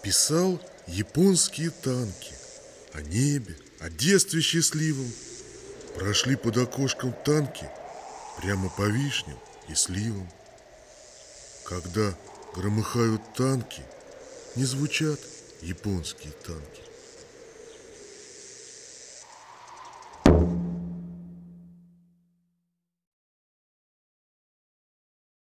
Писал японские танки о небе, о детстве счастливом. Прошли под окошком танки прямо по вишням и сливам. Когда громыхают танки, не звучат японские танки.